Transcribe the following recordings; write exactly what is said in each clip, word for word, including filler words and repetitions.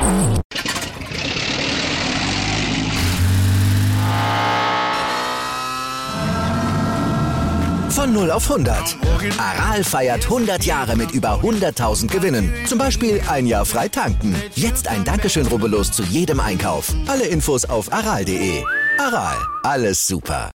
Von null auf hundert. Aral feiert hundert Jahre mit über hunderttausend Gewinnen. Zum Beispiel ein Jahr frei tanken. Jetzt ein Dankeschön, rubbellos zu jedem Einkauf. Alle Infos auf aral punkt de. Aral, alles super.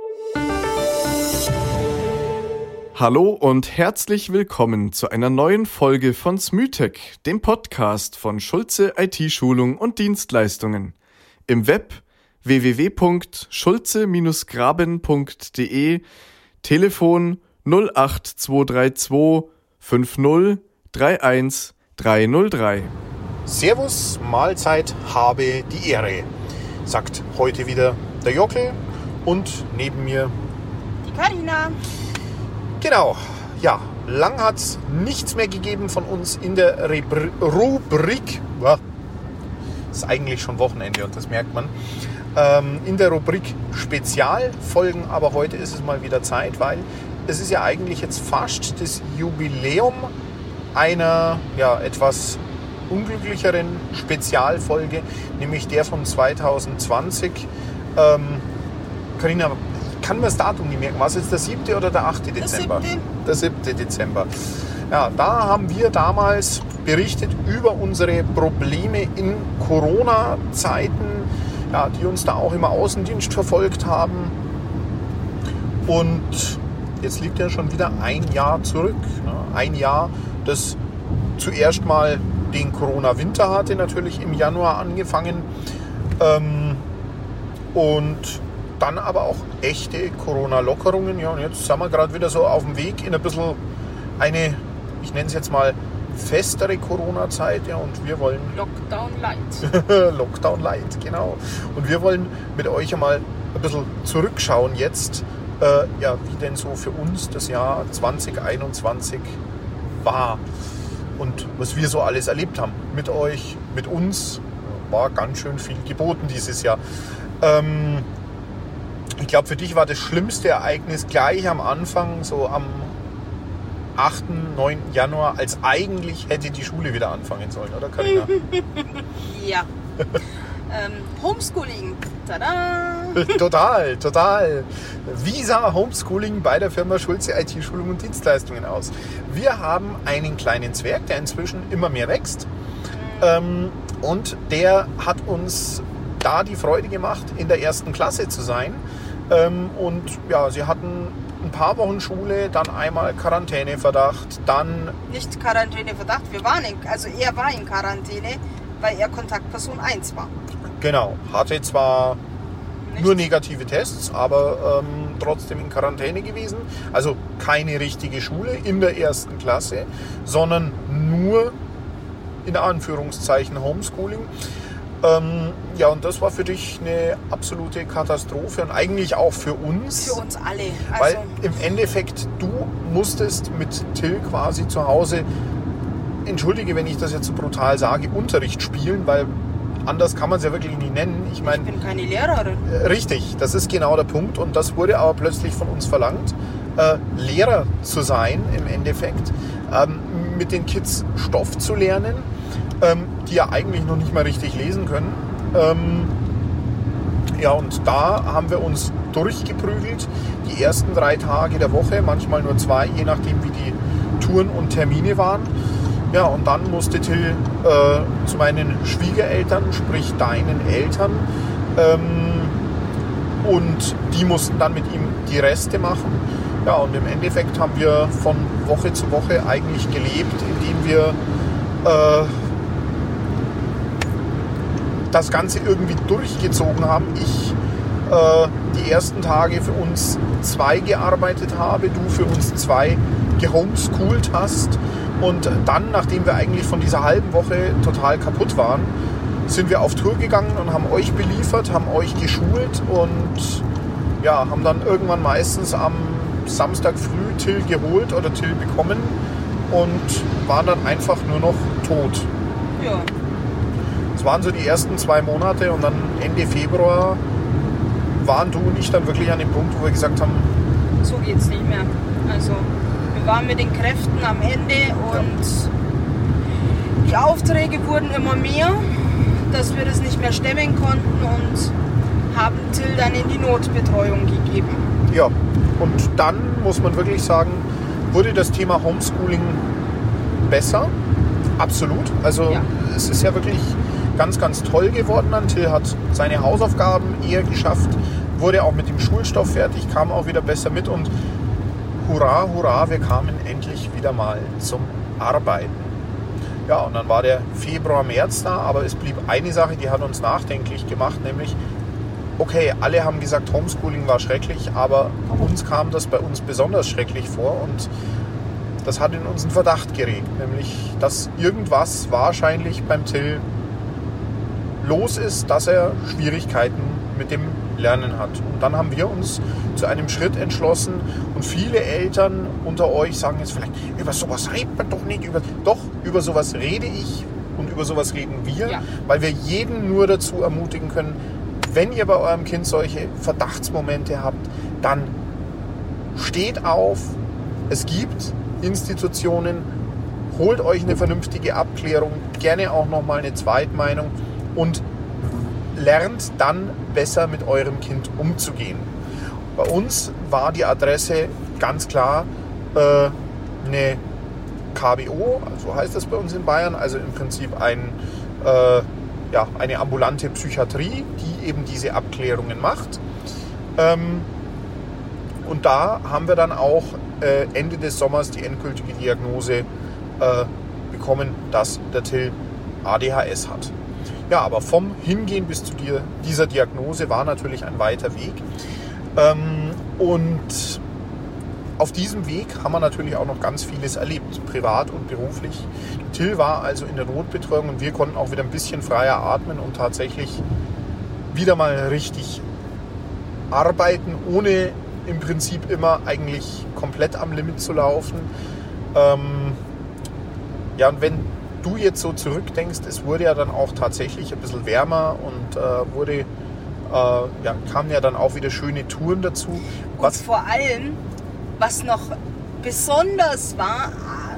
Hallo und herzlich willkommen zu einer neuen Folge von Smütech, dem Podcast von Schulze I T-Schulung und Dienstleistungen. Im Web w w w punkt schulze graben punkt de, Telefon null acht zwei drei zwei fünf null drei eins drei null drei. Servus, Mahlzeit, habe die Ehre, sagt heute wieder der Jockel und neben mir die Karina. Genau, ja, lang hat es nichts mehr gegeben von uns in der Rebr- Rubrik, ja, ist eigentlich schon Wochenende und das merkt man, ähm, in der Rubrik Spezialfolgen, aber heute ist es mal wieder Zeit, weil es ist ja eigentlich jetzt fast das Jubiläum einer ja, etwas unglücklicheren Spezialfolge, nämlich der von zwanzig zwanzig. Ähm, Carina, ich kann mir das Datum nicht merken. War es jetzt der siebte oder der achte Dezember? Der siebte. Der siebte Dezember. Ja, da haben wir damals berichtet über unsere Probleme in Corona-Zeiten, ja, die uns da auch im Außendienst verfolgt haben. Und jetzt liegt ja schon wieder ein Jahr zurück. Ne? Ein Jahr, das zuerst mal den Corona-Winter hatte, natürlich im Januar angefangen. Ähm, und dann aber auch echte Corona-Lockerungen. Ja, und jetzt sind wir gerade wieder so auf dem Weg in ein bisschen eine, ich nenne es jetzt mal, festere Corona-Zeit. Ja, und wir wollen... Lockdown Light. Lockdown Light, genau. Und wir wollen mit euch einmal ein bisschen zurückschauen jetzt, äh, ja, wie denn so für uns das Jahr zwanzig einundzwanzig war. Und was wir so alles erlebt haben. Mit euch, mit uns. War ganz schön viel geboten dieses Jahr. Ähm, ich glaube, für dich war das schlimmste Ereignis gleich am Anfang, so am achten, neunten Januar, als eigentlich hätte die Schule wieder anfangen sollen, oder Carina? Ja. ähm, Homeschooling. Tada! Total, total. Wie sah Homeschooling bei der Firma Schulze I T-Schulung und Dienstleistungen aus? Wir haben einen kleinen Zwerg, der inzwischen immer mehr wächst. Ähm, und der hat uns da die Freude gemacht, in der ersten Klasse zu sein. Ähm, und ja, sie hatten ein paar Wochen Schule, dann einmal Quarantäneverdacht, dann... Nicht Quarantäneverdacht, wir waren in, also er war in Quarantäne, weil er Kontaktperson eins war. Genau, hatte zwar Nicht? nur negative Tests, aber ähm, trotzdem in Quarantäne gewesen. Also keine richtige Schule in der ersten Klasse, sondern nur in Anführungszeichen Homeschooling. Ähm, ja, und das war für dich eine absolute Katastrophe und eigentlich auch für uns. Für uns alle. Also weil im Endeffekt, du musstest mit Till quasi zu Hause, entschuldige, wenn ich das jetzt so brutal sage, Unterricht spielen, weil anders kann man es ja wirklich nicht nennen. Ich meine, ich bin keine Lehrerin. Äh, richtig, das ist genau der Punkt und das wurde aber plötzlich von uns verlangt, äh, Lehrer zu sein im Endeffekt, ähm, mit den Kids Stoff zu lernen, ähm, die ja eigentlich noch nicht mal richtig lesen können. Ähm, ja, und da haben wir uns durchgeprügelt, die ersten drei Tage der Woche, manchmal nur zwei, je nachdem wie die Touren und Termine waren. Ja, und dann musste Till äh, zu meinen Schwiegereltern, sprich deinen Eltern, ähm, und die mussten dann mit ihm die Reste machen. Ja, und im Endeffekt haben wir von Woche zu Woche eigentlich gelebt, indem wir äh, das Ganze irgendwie durchgezogen haben. Ich äh, die ersten Tage für uns zwei gearbeitet habe, du für uns zwei gehomeschoolt hast. Und dann, nachdem wir eigentlich von dieser halben Woche total kaputt waren, sind wir auf Tour gegangen und haben euch beliefert, haben euch geschult und ja, haben dann irgendwann meistens am Samstag früh Till geholt oder Till bekommen und waren dann einfach nur noch tot. Ja. Das waren so die ersten zwei Monate und dann Ende Februar waren du und ich dann wirklich an dem Punkt, wo wir gesagt haben, so geht's nicht mehr. Also wir waren mit den Kräften am Ende und ja. Die Aufträge wurden immer mehr dass wir das nicht mehr stemmen konnten und haben Till dann in die Notbetreuung gegeben. Ja, und dann muss man wirklich sagen, wurde das Thema Homeschooling besser. Absolut. Also Ja. es ist ja wirklich ganz, ganz toll geworden. Till hat seine Hausaufgaben eher geschafft, wurde auch mit dem Schulstoff fertig, kam auch wieder besser mit und hurra, hurra, wir kamen endlich wieder mal zum Arbeiten. Ja, und dann war der Februar, März da, aber es blieb eine Sache, die hat uns nachdenklich gemacht, nämlich, okay, alle haben gesagt, Homeschooling war schrecklich, aber uns kam das bei uns besonders schrecklich vor und das hat in uns einen Verdacht geregt, nämlich, dass irgendwas wahrscheinlich beim Till los ist, dass er Schwierigkeiten mit dem Lernen hat. Und dann haben wir uns zu einem Schritt entschlossen und viele Eltern unter euch sagen jetzt vielleicht, über sowas redet man doch nicht. Über, doch, über sowas rede ich und über sowas reden wir, Ja. weil wir jeden nur dazu ermutigen können, wenn ihr bei eurem Kind solche Verdachtsmomente habt, dann steht auf, es gibt Institutionen, holt euch eine vernünftige Abklärung, gerne auch nochmal eine Zweitmeinung und lernt dann besser mit eurem Kind umzugehen. Bei uns war die Adresse ganz klar äh, eine K B O, so heißt das bei uns in Bayern, also im Prinzip ein, äh, ja, eine ambulante Psychiatrie, die eben diese Abklärungen macht. Ähm, und da haben wir dann auch äh, Ende des Sommers die endgültige Diagnose äh, bekommen, dass der Till A D H S hat. Ja, aber vom Hingehen bis zu dir, dieser Diagnose war natürlich ein weiter Weg. Ähm, und auf diesem Weg haben wir natürlich auch noch ganz vieles erlebt, privat und beruflich. Till war also in der Notbetreuung und wir konnten auch wieder ein bisschen freier atmen und tatsächlich wieder mal richtig arbeiten, ohne im Prinzip immer eigentlich komplett am Limit zu laufen. Ähm, ja, und wenn du jetzt so zurückdenkst, es wurde ja dann auch tatsächlich ein bisschen wärmer und äh, wurde, äh, ja, kamen ja dann auch wieder schöne Touren dazu. Was? Und vor allem, was noch besonders war,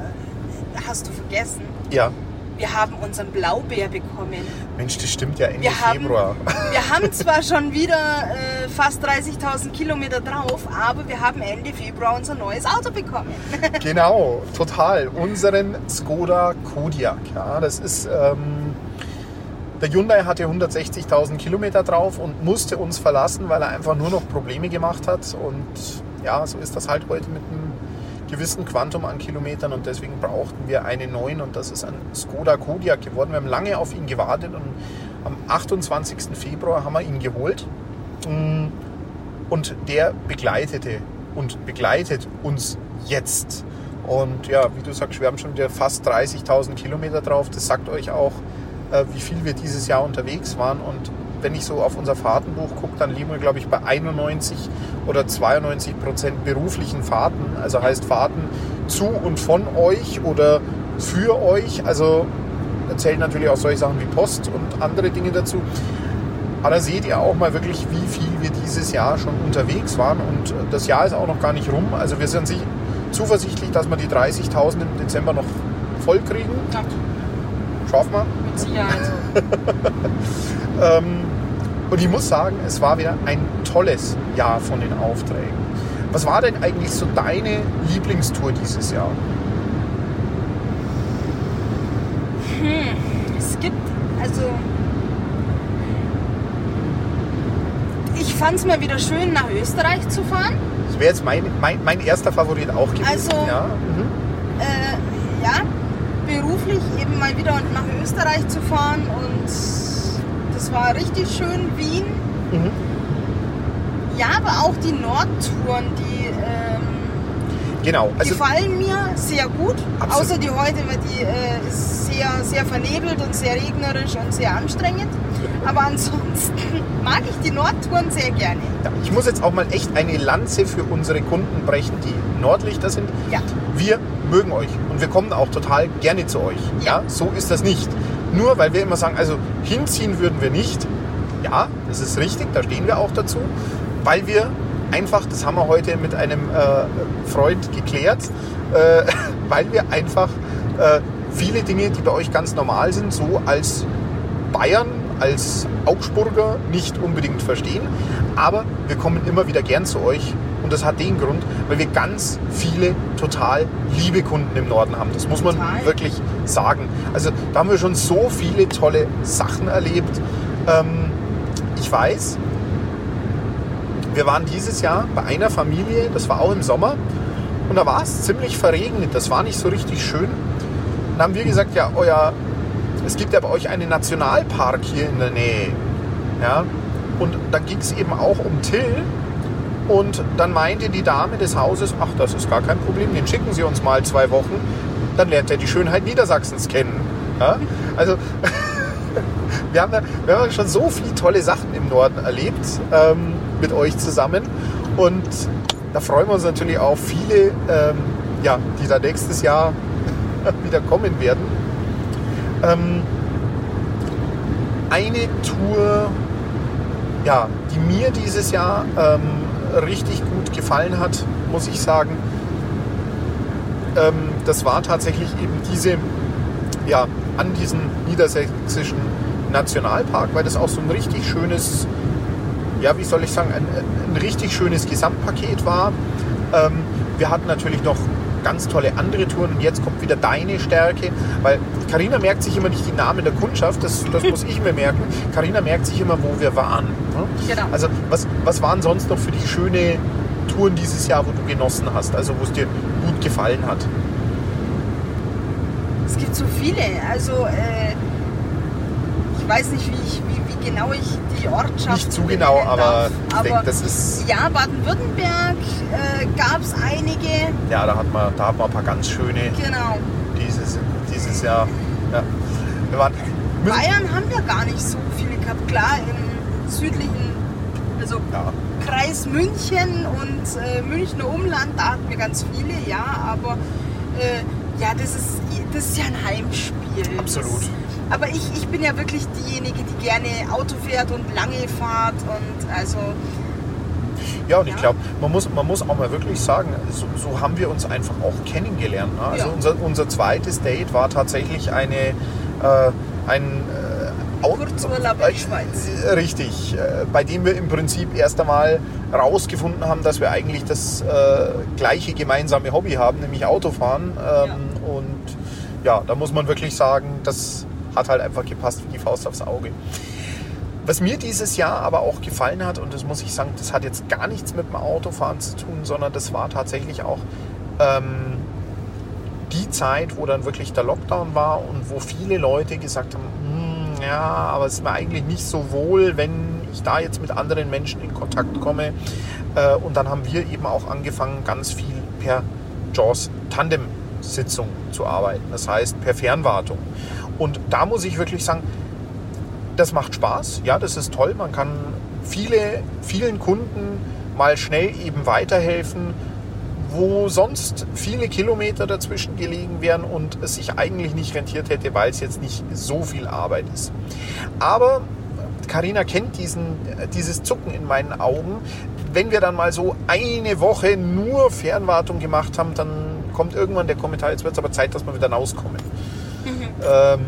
hast du vergessen, ja. Wir haben unseren Blaubeer bekommen. Mensch, das stimmt ja Ende wir haben, Februar. Wir haben zwar schon wieder äh, fast dreißigtausend Kilometer drauf, aber wir haben Ende Februar unser neues Auto bekommen. Genau, total. Unseren Skoda Kodiaq. Ja, das ist, ähm, der Hyundai hatte hundertsechzigtausend Kilometer drauf und musste uns verlassen, weil er einfach nur noch Probleme gemacht hat. Und ja, so ist das halt heute mit einem gewissen Quantum an Kilometern und deswegen brauchten wir einen neuen und das ist ein Skoda Kodiaq geworden. Wir haben lange auf ihn gewartet und am achtundzwanzigsten Februar haben wir ihn geholt und der begleitete und begleitet uns jetzt. Und ja, wie du sagst, wir haben schon wieder fast dreißigtausend Kilometer drauf. Das sagt euch auch, wie viel wir dieses Jahr unterwegs waren und wenn ich so auf unser Fahrtenbuch gucke, dann liegen wir, glaube ich, bei einundneunzig oder zweiundneunzig Prozent beruflichen Fahrten. Also heißt Fahrten zu und von euch oder für euch. Also da zählen natürlich auch solche Sachen wie Post und andere Dinge dazu. Aber da seht ihr auch mal wirklich, wie viel wir dieses Jahr schon unterwegs waren. Und das Jahr ist auch noch gar nicht rum. Also wir sind sich zuversichtlich, dass wir die dreißigtausend im Dezember noch voll kriegen. Ja. Schaffen wir? Mit Sicherheit. ähm, und ich muss sagen, es war wieder ein tolles Jahr von den Aufträgen. Was war denn eigentlich so deine Lieblingstour dieses Jahr? Hm, es gibt, also ich fand es mal wieder schön, nach Österreich zu fahren. Das wäre jetzt mein, mein, mein erster Favorit auch gewesen. Also, ja, mhm. äh, ja, beruflich eben mal wieder nach Österreich zu fahren und das war richtig schön, Wien. Mhm. Ja, aber auch die Nordtouren, die, ähm, genau, also, die gefallen mir sehr gut. Absolut. Außer die heute, weil die äh, ist sehr, sehr vernebelt und sehr regnerisch und sehr anstrengend. Aber ansonsten mag ich die Nordtouren sehr gerne. Ja, ich muss jetzt auch mal echt eine Lanze für unsere Kunden brechen, die Nordlichter sind. Ja. Wir mögen euch und wir kommen auch total gerne zu euch. Ja. Ja, so ist das nicht. Nur weil wir immer sagen, also hinziehen würden wir nicht. Ja, das ist richtig, da stehen wir auch dazu. Weil wir einfach, das haben wir heute mit einem äh, Freund geklärt, äh, weil wir einfach äh, viele Dinge, die bei euch ganz normal sind, so als Bayern als Augsburger nicht unbedingt verstehen, aber wir kommen immer wieder gern zu euch und das hat den Grund, weil wir ganz viele total liebe Kunden im Norden haben. Das muss man total. wirklich sagen. Also da haben wir schon so viele tolle Sachen erlebt. Ähm, ich weiß, wir waren dieses Jahr bei einer Familie, das war auch im Sommer, und da war es ziemlich verregnet, das war nicht so richtig schön. Dann haben wir gesagt, ja, euer, es gibt ja bei euch einen Nationalpark hier in der Nähe. Ja? Und dann ging es eben auch um Till. Und dann meinte die Dame des Hauses, ach, das ist gar kein Problem, den schicken Sie uns mal zwei Wochen, dann lernt er die Schönheit Niedersachsens kennen. Ja? Also wir haben, da, wir haben schon so viele tolle Sachen im Norden erlebt ähm, mit euch zusammen. Und da freuen wir uns natürlich auch viele, ähm, ja, die da nächstes Jahr wieder kommen werden. Ähm, eine Tour, ja, die mir dieses Jahr ähm, richtig gut gefallen hat, muss ich sagen. Ähm, das war tatsächlich eben diese, ja, an diesem niedersächsischen Nationalpark, weil das auch so ein richtig schönes, ja, wie soll ich sagen, ein, ein richtig schönes Gesamtpaket war. Ähm, wir hatten natürlich noch ganz tolle andere Touren und jetzt kommt wieder deine Stärke, weil Carina merkt sich immer nicht die Namen der Kundschaft, das, das muss ich mir merken. Carina merkt sich immer, wo wir waren. Genau. Also was, was waren sonst noch für die schöne Touren dieses Jahr, wo du genossen hast, also wo es dir gut gefallen hat? Es gibt so viele, also äh, ich weiß nicht, wie, ich, wie, wie genau ich die Ortschaft nicht zu genau, aber ich aber denke, das ist... Ja, Baden-Württemberg äh, gab es einige. Ja, da hat man, da hat man ein paar ganz schöne genau. dieses, dieses Jahr. Ja. Wir waren, Bayern haben wir gar nicht so viele gehabt. Klar, im südlichen, also ja. Kreis München und äh, Münchner Umland, da hatten wir ganz viele, ja, aber äh, ja, das ist, das ist ja ein Heimspiel. Absolut. Das, aber ich, ich bin ja wirklich diejenige, die gerne Auto fährt und lange fahrt und also... Ja, und ich ja. glaube, man muss, man muss auch mal wirklich sagen, so, so haben wir uns einfach auch kennengelernt. Ne? Also ja. unser, unser zweites Date war tatsächlich eine, äh, ein äh, Kurzurlaub in der Schweiz. Äh, richtig, äh, bei dem wir im Prinzip erst einmal rausgefunden haben, dass wir eigentlich das äh, gleiche gemeinsame Hobby haben, nämlich Autofahren. Ähm, ja. Und ja, da muss man wirklich sagen, das hat halt einfach gepasst wie die Faust aufs Auge. Was mir dieses Jahr aber auch gefallen hat, und das muss ich sagen, das hat jetzt gar nichts mit dem Autofahren zu tun, sondern das war tatsächlich auch ähm, die Zeit, wo dann wirklich der Lockdown war und wo viele Leute gesagt haben, hm, ja, aber es ist mir eigentlich nicht so wohl, wenn ich da jetzt mit anderen Menschen in Kontakt komme. Äh, und dann haben wir eben auch angefangen, ganz viel per JAWS Tandem-Sitzung zu arbeiten, das heißt per Fernwartung. Und da muss ich wirklich sagen, das macht Spaß, ja, das ist toll. Man kann viele, vielen Kunden mal schnell eben weiterhelfen, wo sonst viele Kilometer dazwischen gelegen wären und es sich eigentlich nicht rentiert hätte, weil es jetzt nicht so viel Arbeit ist. Aber Carina kennt diesen, dieses Zucken in meinen Augen. Wenn wir dann mal so eine Woche nur Fernwartung gemacht haben, dann kommt irgendwann der Kommentar, jetzt wird es aber Zeit, dass wir wieder rauskommen. Mhm. Ähm,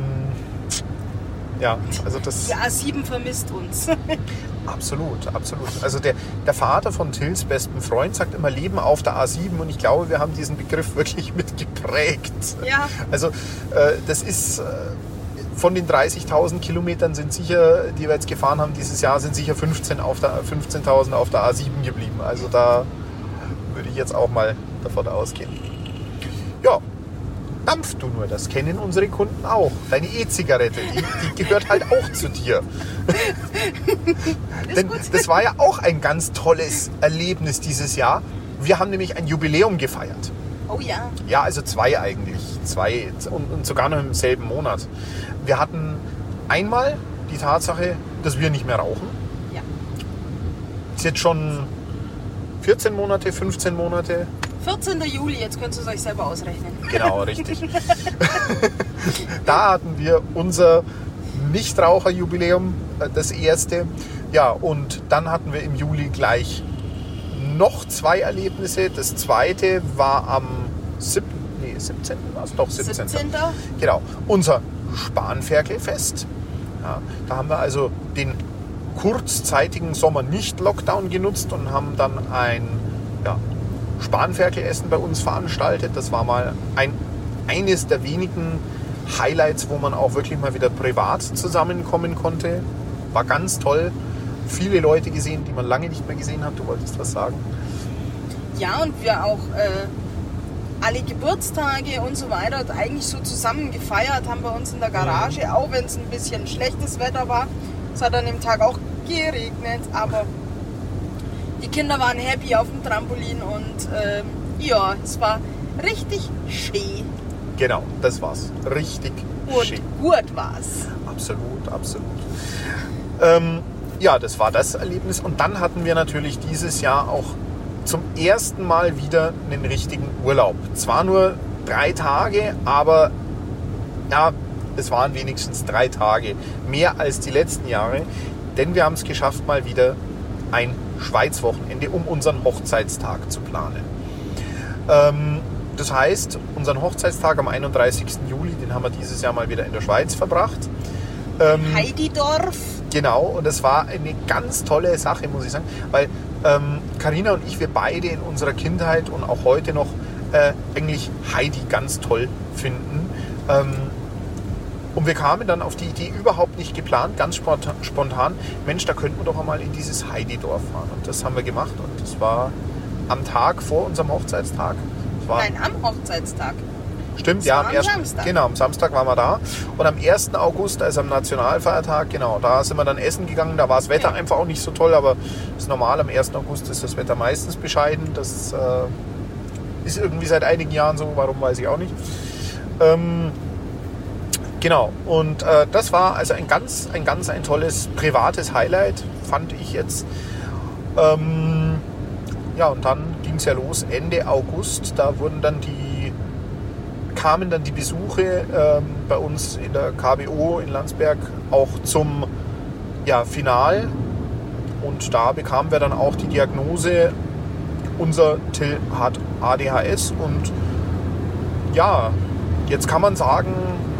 Ja, also das... Die A sieben vermisst uns. Absolut, absolut. Also der, der Vater von Tills besten Freund sagt immer Leben auf der A sieben und ich glaube, wir haben diesen Begriff wirklich mitgeprägt. Ja. Also äh, das ist... Äh, von den dreißigtausend Kilometern sind sicher, die wir jetzt gefahren haben dieses Jahr, sind sicher fünfzehn auf der, fünfzehntausend auf der A sieben geblieben. Also da würde ich jetzt auch mal davon ausgehen. Ja. Dampf du nur, das kennen unsere Kunden auch. Deine E-Zigarette, die, die gehört halt auch zu dir. Denn das war ja auch ein ganz tolles Erlebnis dieses Jahr. Wir haben nämlich ein Jubiläum gefeiert. Oh ja. Ja, also zwei eigentlich. Zwei und, und sogar noch im selben Monat. Wir hatten einmal die Tatsache, dass wir nicht mehr rauchen. Ja. Ist jetzt schon vierzehn Monate, fünfzehn Monate. vierzehnten Juli, jetzt könnt ihr es euch selber ausrechnen. Genau, richtig. Da hatten wir unser Nichtraucherjubiläum, das erste. Ja, und dann hatten wir im Juli gleich noch zwei Erlebnisse. Das zweite war am siebten Nee, siebzehnten war es doch, siebzehnten siebzehnten Genau, unser Spanferkelfest. Ja, da haben wir also den kurzzeitigen Sommer nicht Lockdown genutzt und haben dann ein ja, Spanferkelessen bei uns veranstaltet. Das war mal ein, eines der wenigen Highlights, wo man auch wirklich mal wieder privat zusammenkommen konnte. War ganz toll. Viele Leute gesehen, die man lange nicht mehr gesehen hat. Du wolltest was sagen? Ja, und wir auch äh, alle Geburtstage und so weiter eigentlich so zusammen gefeiert haben bei uns in der Garage, mhm. auch wenn es ein bisschen schlechtes Wetter war. Es hat an dem Tag auch geregnet, aber die Kinder waren happy auf dem Trampolin und ähm, ja, es war richtig schön. Genau, das war's. Richtig und schön. Gut war's. Absolut, absolut. Ähm, ja, das war das Erlebnis. Und dann hatten wir natürlich dieses Jahr auch zum ersten Mal wieder einen richtigen Urlaub. Zwar nur drei Tage, aber ja, es waren wenigstens drei Tage. Mehr als die letzten Jahre. Denn wir haben es geschafft, mal wieder ein Schweiz-Wochenende, um unseren Hochzeitstag zu planen. Ähm, das heißt, unseren Hochzeitstag am einunddreißigsten Juli, den haben wir dieses Jahr mal wieder in der Schweiz verbracht. Ähm, Heididorf. Genau, und das war eine ganz tolle Sache, muss ich sagen, weil Carina ähm, und ich, wir beide in unserer Kindheit und auch heute noch äh, eigentlich Heidi ganz toll finden. Ähm, und wir kamen dann auf die Idee, überhaupt nicht geplant, ganz spontan, Mensch, da könnten wir doch einmal in dieses Heididorf fahren. Und das haben wir gemacht und das war am Tag vor unserem Hochzeitstag. Das war Nein, am Hochzeitstag. Stimmt, das ja, am, am ersten, Samstag. Genau, am Samstag waren wir da. Und am ersten August, also am Nationalfeiertag, genau, da sind wir dann essen gegangen. Da war das Wetter ja. einfach auch nicht so toll, aber das ist normal. Am ersten August ist das Wetter meistens bescheiden. Das äh, ist irgendwie seit einigen Jahren so, warum weiß ich auch nicht. Ähm, genau, und äh, das war also ein ganz, ein ganz ein tolles privates Highlight, fand ich jetzt. Ähm, ja, und dann ging es ja los Ende August. Da wurden dann die kamen dann die Besuche ähm, bei uns in der K B O in Landsberg auch zum ja, Final. Und da bekamen wir dann auch die Diagnose, unser Till hat A D H S. Und ja, jetzt kann man sagen,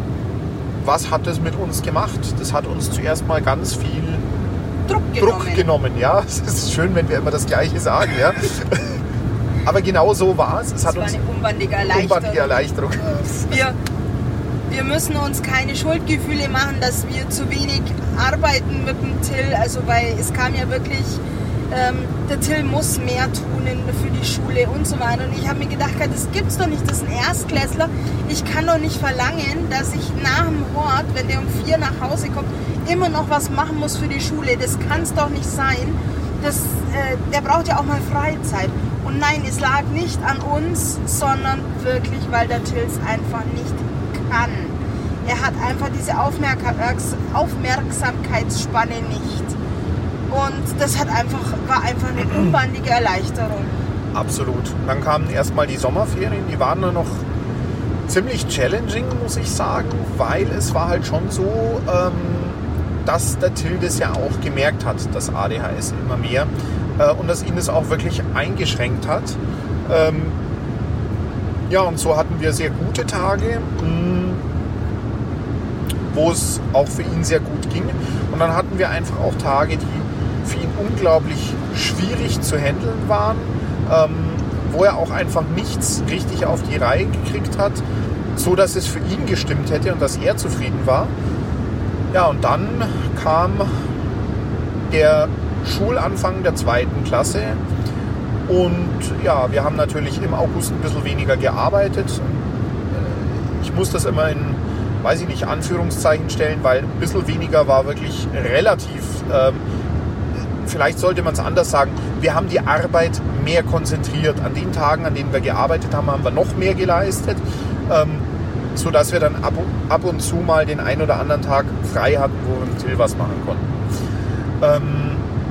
was hat das mit uns gemacht? Das hat uns zuerst mal ganz viel Druck genommen. Druck genommen. Ja, es ist schön, wenn wir immer das Gleiche sagen. Ja. Aber genau so war es. Es hat war uns eine unbandige Erleichterung. unbandige Erleichterung. Wir, wir müssen uns keine Schuldgefühle machen, dass wir zu wenig arbeiten mit dem Till. Also weil es kam ja wirklich, ähm, der Till muss mehr tun für die Schule und so weiter. Und ich habe mir gedacht, das gibt's doch nicht, das ist ein Erstklässler. Ich kann doch nicht verlangen, dass ich nach dem Hort, wenn der um vier nach Hause kommt, immer noch was machen muss für die Schule. Das kann es doch nicht sein. Das, äh, der braucht ja auch mal Freizeit. Und nein, es lag nicht an uns, sondern wirklich, weil der Till es einfach nicht kann. Er hat einfach diese Aufmerks- Aufmerksamkeitsspanne nicht. Und das hat einfach, war einfach eine unbandige Erleichterung. Absolut. Dann kamen erstmal die Sommerferien, die waren dann noch ziemlich challenging, muss ich sagen, weil es war halt schon so, ähm, dass der Till das ja auch gemerkt hat, das A D H S immer mehr. Und dass ihn das auch wirklich eingeschränkt hat. Ähm, ja, und so hatten wir sehr gute Tage, mh, wo es auch für ihn sehr gut ging. Und dann hatten wir einfach auch Tage, die für ihn unglaublich schwierig zu handeln waren, ähm, wo er auch einfach nichts richtig auf die Reihe gekriegt hat, so dass es für ihn gestimmt hätte und dass er zufrieden war. Ja, und dann kam der Schulanfang der zweiten Klasse und ja, wir haben natürlich im August ein bisschen weniger gearbeitet. Ich muss das immer in, weiß ich nicht, Anführungszeichen stellen, weil ein bisschen weniger war wirklich relativ, ähm, vielleicht sollte man es anders sagen, wir haben die Arbeit mehr konzentriert. An den Tagen, an denen wir gearbeitet haben, haben wir noch mehr geleistet, ähm, sodass wir dann ab, ab und zu mal den einen oder anderen Tag frei hatten, wo wir mit Till was machen konnten. Ähm,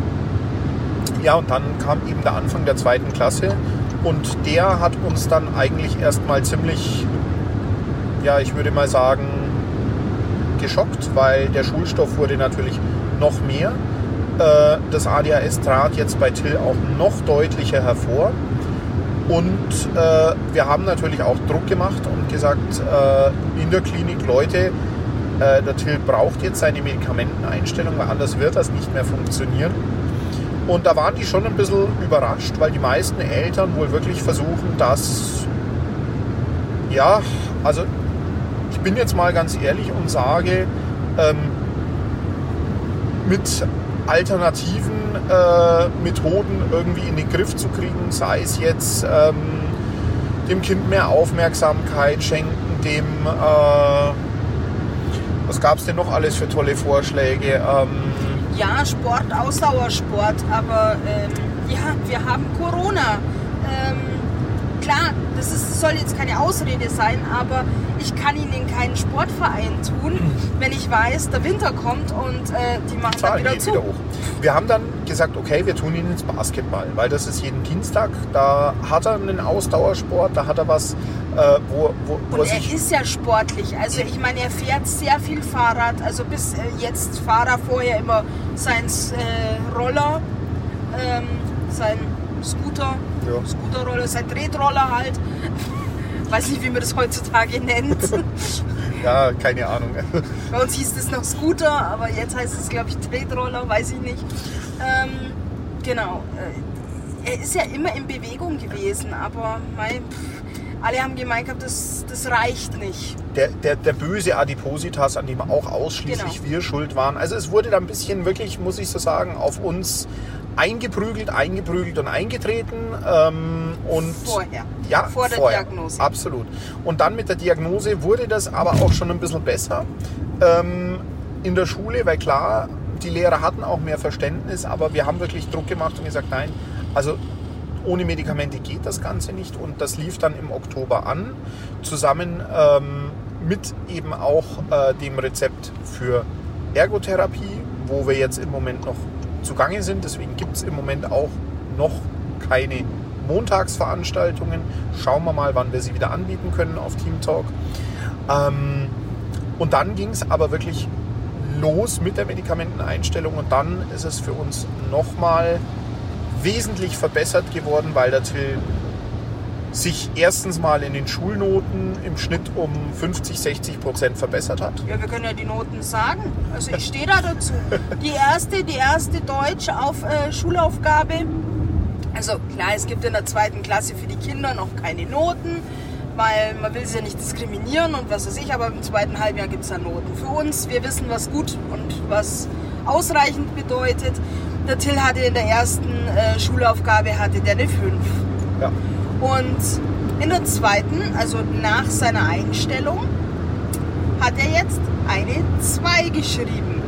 Ja, und dann kam eben der Anfang der zweiten Klasse und der hat uns dann eigentlich erstmal ziemlich, ja, ich würde mal sagen, geschockt, weil der Schulstoff wurde natürlich noch mehr. Das A D H S trat jetzt bei Till auch noch deutlicher hervor und wir haben natürlich auch Druck gemacht und gesagt, in der Klinik, Leute, äh, der Till braucht jetzt seine Medikamenteneinstellung, weil anders wird das nicht mehr funktionieren. Und da waren die schon ein bisschen überrascht, weil die meisten Eltern wohl wirklich versuchen, das, ja, also ich bin jetzt mal ganz ehrlich und sage, ähm, mit alternativen äh, Methoden irgendwie in den Griff zu kriegen, sei es jetzt ähm, dem Kind mehr Aufmerksamkeit schenken, dem, äh, was gab es denn noch alles für tolle Vorschläge? Ähm, ja, Sport, Ausdauersport, aber ähm, ja, wir haben Corona. Ähm, klar, das ist, soll jetzt keine Ausrede sein, aber ich kann ihnen in keinen Sportverein tun, wenn ich weiß, der Winter kommt und äh, die machen dann wieder zu. Wieder hoch. Wir haben dann gesagt, okay, wir tun ihn ins Basketball, weil das ist jeden Dienstag, da hat er einen Ausdauersport, da hat er was, äh, wo, wo, wo und er er ist ja sportlich, also ich meine, er fährt sehr viel Fahrrad, also bis äh, jetzt Fahrer vorher immer sein äh, Roller, ähm, sein Scooter, ja. Scooterroller, sein Tretroller halt. Weiß nicht, wie man das heutzutage nennt. Ja, keine Ahnung. Bei uns hieß es noch Scooter, aber jetzt heißt es, glaube ich, Tretroller, weiß ich nicht. Ähm, genau. Er ist ja immer in Bewegung gewesen, aber mein, pff, alle haben gemeint, das, das reicht nicht. Der, der, der böse Adipositas, an dem auch ausschließlich genau. wir schuld waren. Also es wurde da ein bisschen wirklich, muss ich so sagen, auf uns eingeprügelt, eingeprügelt und eingetreten. Ähm, und vorher, ja, vor der vorher, Diagnose. Absolut. Und dann mit der Diagnose wurde das aber auch schon ein bisschen besser ähm, in der Schule, weil klar, die Lehrer hatten auch mehr Verständnis, aber wir haben wirklich Druck gemacht und gesagt, nein, also ohne Medikamente geht das Ganze nicht. Und das lief dann im Oktober an, zusammen ähm, mit eben auch äh, dem Rezept für Ergotherapie, wo wir jetzt im Moment noch zugange sind. Deswegen gibt es im Moment auch noch keine Montagsveranstaltungen. Schauen wir mal, wann wir sie wieder anbieten können auf Team Talk. Ähm, und dann ging es aber wirklich los mit der Medikamenteneinstellung und dann ist es für uns nochmal wesentlich verbessert geworden, weil der Till sich erstens mal in den Schulnoten im Schnitt um fünfzig, sechzig Prozent verbessert hat. Ja, wir können ja die Noten sagen. Also ich stehe da dazu. Die erste, die erste Deutsch auf äh, Schulaufgabe. Also klar, es gibt in der zweiten Klasse für die Kinder noch keine Noten, weil man will sie ja nicht diskriminieren und was weiß ich, aber im zweiten Halbjahr gibt es ja Noten. Für uns, wir wissen, was gut und was ausreichend bedeutet. Der Till hatte in der ersten äh, Schulaufgabe hatte der eine fünf. Ja. Und in der zweiten, also nach seiner Einstellung, hat er jetzt eine zwei geschrieben.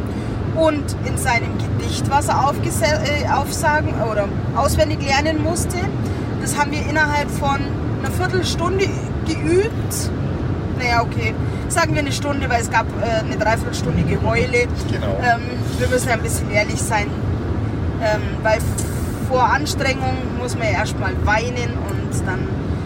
Und in seinem Gedicht, was er aufgese- äh, aufsagen oder auswendig lernen musste, das haben wir innerhalb von einer Viertelstunde geübt. Naja, okay, sagen wir eine Stunde, weil es gab äh, eine Dreiviertelstunde Geheule. Genau. Ähm, wir müssen ja ein bisschen ehrlich sein, ähm, weil vor Anstrengung muss man ja erstmal weinen und dann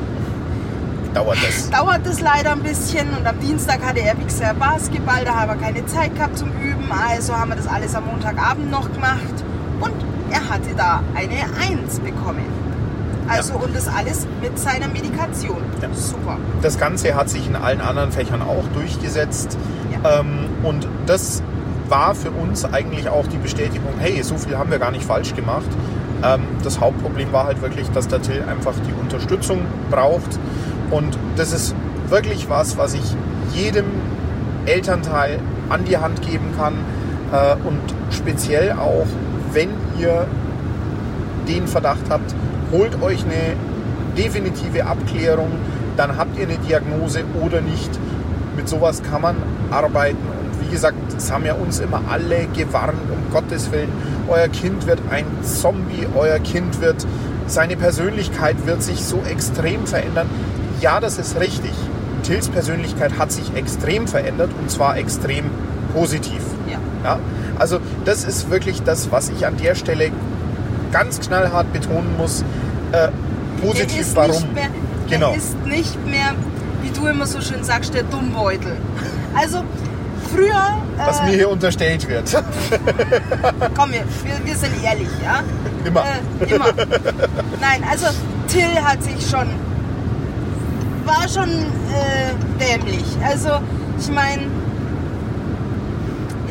dauert das. Dauert das leider ein bisschen und am Dienstag hatte er, wie gesagt, Basketball, da haben wir keine Zeit gehabt zum Üben, also haben wir das alles am Montagabend noch gemacht und er hatte da eine eins bekommen. Also ja. Und das alles mit seiner Medikation. Ja. Super. Das Ganze hat sich in allen anderen Fächern auch durchgesetzt ja. ähm, und das war für uns eigentlich auch die Bestätigung, hey, so viel haben wir gar nicht falsch gemacht. Das Hauptproblem war halt wirklich, dass der Till einfach die Unterstützung braucht. Und das ist wirklich was, was ich jedem Elternteil an die Hand geben kann. Und speziell auch, wenn ihr den Verdacht habt, holt euch eine definitive Abklärung, dann habt ihr eine Diagnose oder nicht. Mit sowas kann man arbeiten. Und wie gesagt, das haben ja uns immer alle gewarnt, um Gottes Willen. Euer Kind wird ein Zombie, euer Kind wird, seine Persönlichkeit wird sich so extrem verändern. Ja, das ist richtig. Tills Persönlichkeit hat sich extrem verändert und zwar extrem positiv. Ja. Ja? Also das ist wirklich das, was ich an der Stelle ganz knallhart betonen muss. Äh, positiv, er ist warum? Nicht mehr, genau. Er ist nicht mehr, wie du immer so schön sagst, der Dummbeutel. Also früher... Was äh, mir hier unterstellt wird. Komm, wir, wir, wir sind ehrlich, ja? Immer. Äh, immer. Nein, also Till hat sich schon... war schon äh, dämlich. Also ich meine,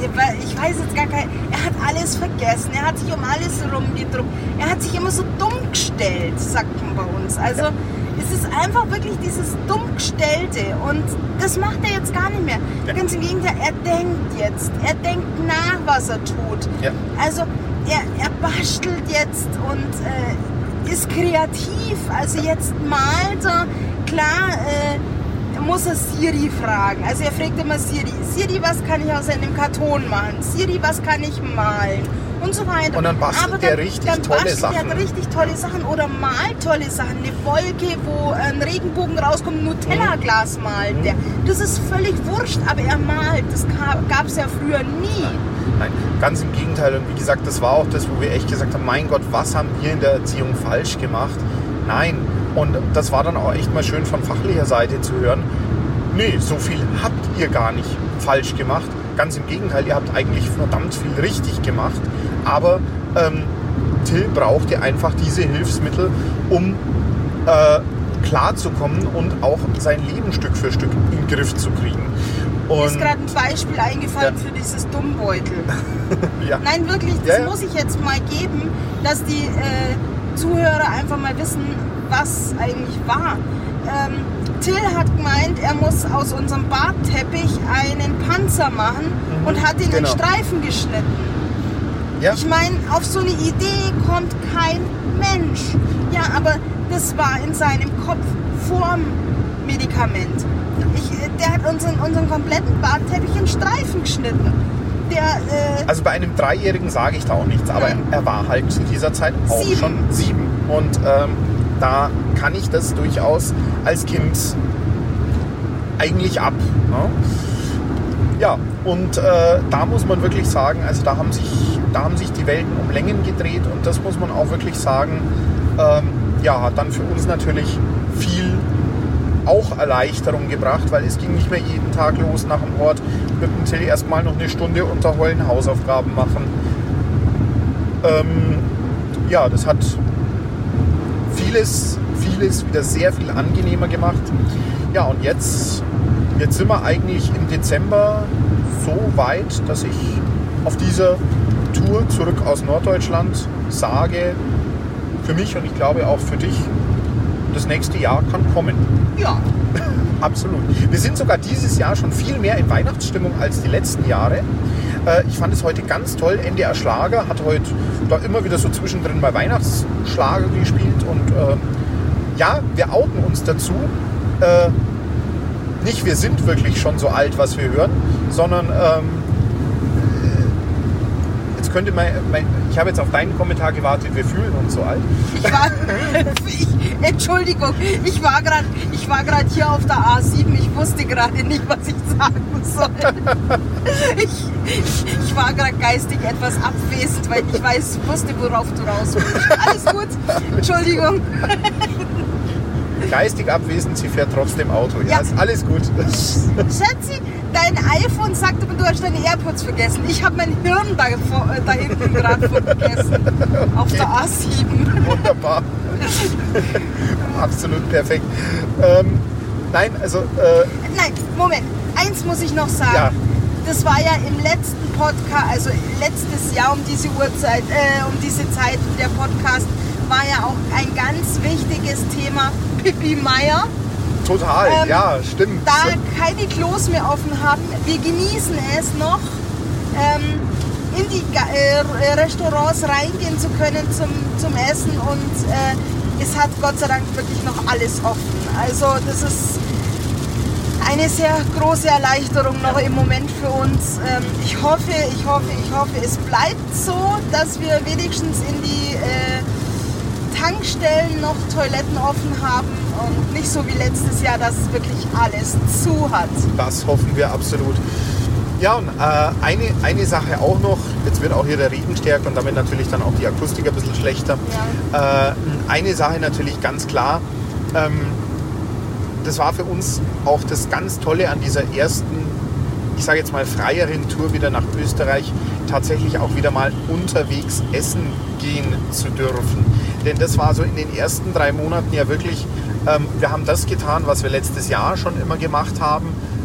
ich weiß jetzt gar kein, er hat alles vergessen, er hat sich um alles rumgedruckt, er hat sich immer so dumm gestellt, sagt man bei uns. Also ja. Es ist einfach wirklich dieses Dummgestellte und das macht er jetzt gar nicht mehr. Ja. Ganz im Gegenteil, er denkt jetzt, er denkt nach, was er tut. Ja. Also er, er bastelt jetzt und äh, ist kreativ, also jetzt malt er, klar, äh, muss er Siri fragen. Also er fragt immer Siri, Siri, was kann ich aus einem Karton machen? Siri, was kann ich malen? Und so weiter. Und dann bastelt dann, der richtig dann tolle bastelt Sachen. Der richtig tolle Sachen oder malt tolle Sachen. Eine Wolke, wo ein Regenbogen rauskommt, ein Nutella-Glas malt mhm. der. Das ist völlig wurscht, aber er malt. Das gab es ja früher nie. Nein. Nein, ganz im Gegenteil. Und wie gesagt, das war auch das, wo wir echt gesagt haben, mein Gott, was haben wir in der Erziehung falsch gemacht? Nein. Und das war dann auch echt mal schön von fachlicher Seite zu hören. Nee, so viel habt ihr gar nicht falsch gemacht. Ganz im Gegenteil, ihr habt eigentlich verdammt viel richtig gemacht. Aber ähm, Till brauchte einfach diese Hilfsmittel, um äh, klarzukommen und auch sein Leben Stück für Stück in den Griff zu kriegen. Und mir ist gerade ein Beispiel eingefallen ja. für dieses Dummbeutel. ja. Nein, wirklich, das ja, ja. muss ich jetzt mal geben, dass die äh, Zuhörer einfach mal wissen, was eigentlich war. Ähm, Till hat gemeint, er muss aus unserem Bartteppich einen Panzer machen mhm, und hat ihn genau. in Streifen geschnitten. Ja. Ich meine, auf so eine Idee kommt kein Mensch. Ja, aber das war in seinem Kopf vorm Medikament. Ich, der hat unseren, unseren kompletten Bartteppich in Streifen geschnitten. Der, äh, also bei einem Dreijährigen sage ich da auch nichts, aber nein. er war halt zu dieser Zeit auch sieben. schon sieben. Und ähm, da kann ich das durchaus als Kind eigentlich ab. Ne? Ja, und äh, da muss man wirklich sagen, also da haben, sich, da haben sich die Welten um Längen gedreht und das muss man auch wirklich sagen, ähm, ja, hat dann für uns natürlich viel auch Erleichterung gebracht, weil es ging nicht mehr jeden Tag los nach dem Ort mit dem Till erstmal noch eine Stunde unterheulen, Hausaufgaben machen. Ähm, ja, das hat vieles, vieles wieder sehr viel angenehmer gemacht. Ja, und jetzt, jetzt sind wir eigentlich im Dezember so weit, dass ich auf dieser Tour zurück aus Norddeutschland sage, für mich und ich glaube auch für dich, das nächste Jahr kann kommen. Ja. Absolut. Wir sind sogar dieses Jahr schon viel mehr in Weihnachtsstimmung als die letzten Jahre. Äh, ich fand es heute ganz toll. N D R Schlager hat heute da immer wieder so zwischendrin mal Weihnachtsschlager gespielt. Und äh, ja, wir outen uns dazu. Äh, nicht, wir sind wirklich schon so alt, was wir hören, sondern ähm, jetzt könnte man, ich habe jetzt auf deinen Kommentar gewartet, wir fühlen uns so alt. Ich war, ich, Entschuldigung, ich war gerade ich war gerade hier auf der A sieben, ich wusste gerade nicht, was ich sagen soll. Ich, ich war gerade geistig etwas abwesend, weil ich weiß, wusste, worauf du raus willst. Alles gut, Entschuldigung. Geistig abwesend, sie fährt trotzdem Auto. Ja, ja. Ist alles gut. Schatzi, dein iPhone sagt aber, du hast deine AirPods vergessen. Ich habe mein Hirn da, da hinten gerade vergessen. Okay. Auf der A sieben. Wunderbar. Absolut perfekt. Ähm, nein, also... Äh, nein, Moment. Eins muss ich noch sagen. Ja. Das war ja im letzten Podcast, also letztes Jahr um diese Uhrzeit, äh, um diese Zeit, der Podcast war ja auch ein ganz wichtiges Thema, Pippi Meier. Total, ähm, ja, stimmt. Da keine Klos mehr offen haben, wir genießen es noch, ähm, in die äh, Restaurants reingehen zu können zum, zum Essen und äh, es hat Gott sei Dank wirklich noch alles offen. Also das ist eine sehr große Erleichterung noch im Moment für uns. Ähm, ich hoffe, ich hoffe, ich hoffe, es bleibt so, dass wir wenigstens in die äh, Tankstellen noch Toiletten offen haben und nicht so wie letztes Jahr, dass wirklich alles zu hat. Das hoffen wir absolut. Ja, und äh, eine, eine Sache auch noch, jetzt wird auch hier der Regen stärker und damit natürlich dann auch die Akustik ein bisschen schlechter. Ja. Äh, eine Sache natürlich ganz klar, ähm, das war für uns auch das ganz Tolle an dieser ersten, ich sage jetzt mal freieren Tour wieder nach Österreich, tatsächlich auch wieder mal unterwegs essen gehen zu dürfen. Denn das war so in den ersten drei Monaten ja wirklich, ähm, wir haben das getan, was wir letztes Jahr schon immer gemacht haben.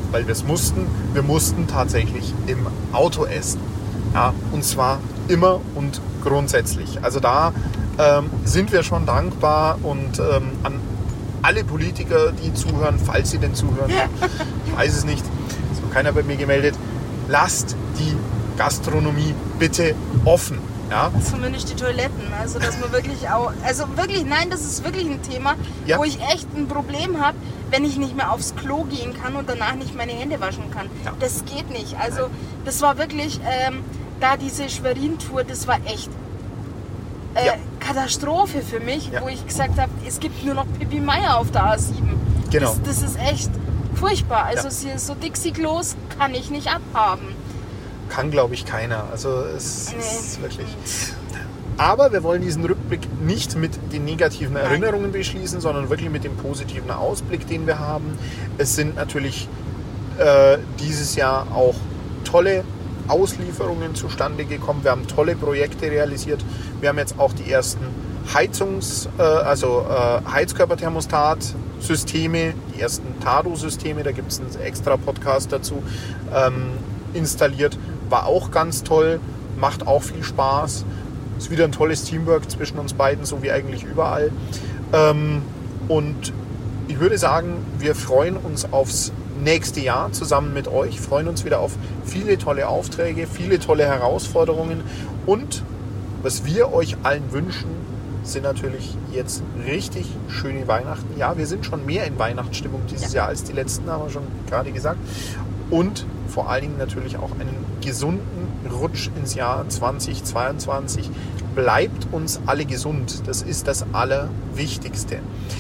weil wir es mussten. Wir mussten tatsächlich im Auto essen. Ja, und zwar immer und grundsätzlich. Also da ähm, sind wir schon dankbar und ähm, an alle Politiker, die zuhören, falls sie denn zuhören, ich weiß es nicht, ist noch keiner bei mir gemeldet, lasst die Gastronomie bitte offen. Ja? Zumindest die Toiletten, also dass man wirklich auch, also wirklich, nein, das ist wirklich ein Thema, ja. wo ich echt ein Problem habe, wenn ich nicht mehr aufs Klo gehen kann und danach nicht meine Hände waschen kann. Ja. Das geht nicht. Also das war wirklich, ähm, da diese Schwerin-Tour, das war echt äh, ja. Katastrophe für mich, ja. wo ich gesagt habe, es gibt nur noch Pippi Meier auf der A sieben. Genau. Das, das ist echt furchtbar. Also ja. so Dixie-Klos kann ich nicht abhaben. Kann, glaube ich, keiner. Also es nee. ist wirklich... Aber wir wollen diesen Rückblick nicht mit den negativen Nein. Erinnerungen beschließen, sondern wirklich mit dem positiven Ausblick, den wir haben. Es sind natürlich äh, dieses Jahr auch tolle Auslieferungen zustande gekommen. Wir haben tolle Projekte realisiert. Wir haben jetzt auch die ersten Heizungs-, äh, also äh, Heizkörperthermostat-Systeme, die ersten Tado-Systeme, da gibt es einen extra Podcast dazu, ähm, installiert. War auch ganz toll, macht auch viel Spaß. Ist wieder ein tolles Teamwork zwischen uns beiden, so wie eigentlich überall. Ähm, und ich würde sagen, wir freuen uns aufs nächste Jahr zusammen mit euch, freuen uns wieder auf viele tolle Aufträge, viele tolle Herausforderungen und was wir euch allen wünschen, sind natürlich jetzt richtig schöne Weihnachten. Ja, wir sind schon mehr in Weihnachtsstimmung dieses ja. Jahr als die letzten, haben wir schon gerade gesagt. Und vor allen Dingen natürlich auch einen gesunden Rutsch ins Jahr zweitausendzweiundzwanzig. Bleibt uns alle gesund. Das ist das Allerwichtigste.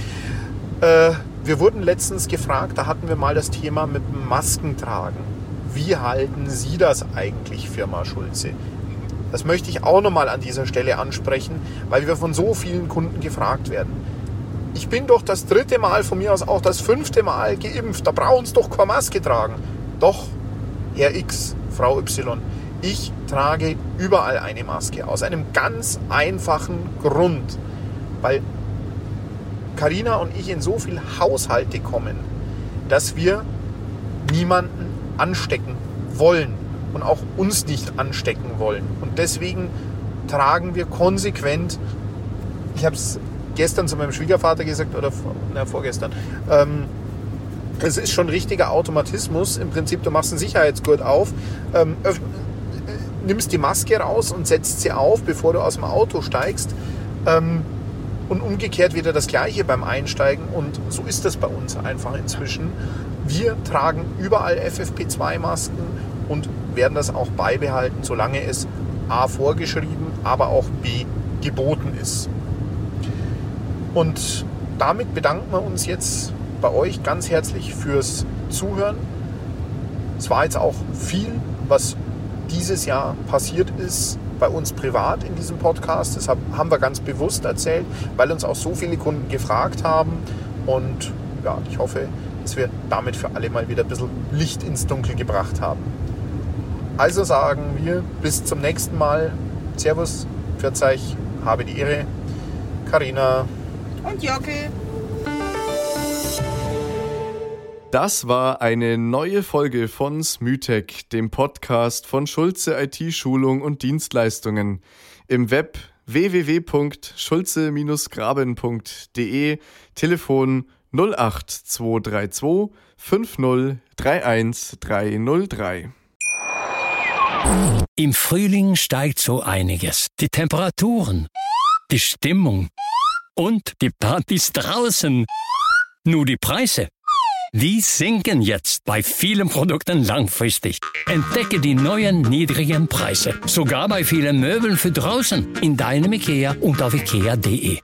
Äh, wir wurden letztens gefragt, da hatten wir mal das Thema mit dem Maskentragen. Wie halten Sie das eigentlich, Firma Schulze? Das möchte ich auch nochmal an dieser Stelle ansprechen, weil wir von so vielen Kunden gefragt werden. Ich bin doch das dritte Mal, von mir aus auch das fünfte Mal geimpft. Da brauchen Sie doch keine Maske tragen. Doch, Herr X, Frau Y, ich trage überall eine Maske. Aus einem ganz einfachen Grund. Weil Carina und ich in so viele Haushalte kommen, dass wir niemanden anstecken wollen und auch uns nicht anstecken wollen. Und deswegen tragen wir konsequent, ich habe es gestern zu meinem Schwiegervater gesagt, oder na, vorgestern, ähm, es ist schon richtiger Automatismus. Im Prinzip, du machst einen Sicherheitsgurt auf, ähm, öff- nimmst die Maske raus und setzt sie auf, bevor du aus dem Auto steigst. Ähm, und umgekehrt wieder das Gleiche beim Einsteigen. Und so ist das bei uns einfach inzwischen. Wir tragen überall F F P zwei Masken und werden das auch beibehalten, solange es A vorgeschrieben, aber auch B geboten ist. Und damit bedanken wir uns jetzt bei euch ganz herzlich fürs Zuhören. Es war jetzt auch viel, was dieses Jahr passiert ist bei uns privat in diesem Podcast. Das haben wir ganz bewusst erzählt, weil uns auch so viele Kunden gefragt haben. Und ja, ich hoffe, dass wir damit für alle mal wieder ein bisschen Licht ins Dunkel gebracht haben. Also sagen wir bis zum nächsten Mal. Servus, pfiat euch, habe die Ehre. Carina und Jockel. Das war eine neue Folge von Smütech, dem Podcast von Schulze I T-Schulung und Dienstleistungen. Im Web w w w punkt schulze graben punkt de, Telefon null acht zwei drei zwei fünf null drei eins drei null drei. Im Frühling steigt so einiges. Die Temperaturen, die Stimmung und die Partys draußen. Nur die Preise, die sinken jetzt bei vielen Produkten langfristig. Entdecke die neuen niedrigen Preise. Sogar bei vielen Möbeln für draußen. In deinem IKEA und auf ikea punkt de.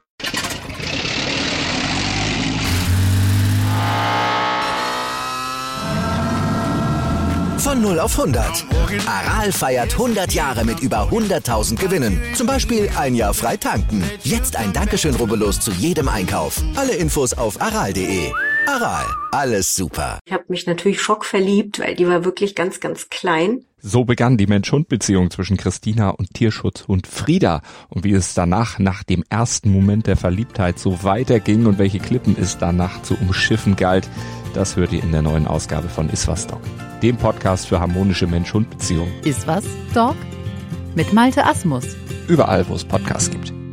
Von null auf hundert. Aral feiert hundert Jahre mit über hunderttausend Gewinnen. Zum Beispiel ein Jahr frei tanken. Jetzt ein Dankeschön, rubbellos zu jedem Einkauf. Alle Infos auf aral punkt de. Aral, alles super. Ich habe mich natürlich schockverliebt, weil die war wirklich ganz, ganz klein. So begann die Mensch-Hund-Beziehung zwischen Christina und Tierschutzhund Frieda. Und wie es danach, nach dem ersten Moment der Verliebtheit, so weiterging und welche Klippen es danach zu umschiffen galt, das hört ihr in der neuen Ausgabe von Iswas Dog, dem Podcast für harmonische Mensch-Hund-Beziehungen. Iswas Dog? Mit Malte Asmus. Überall, wo es Podcasts gibt.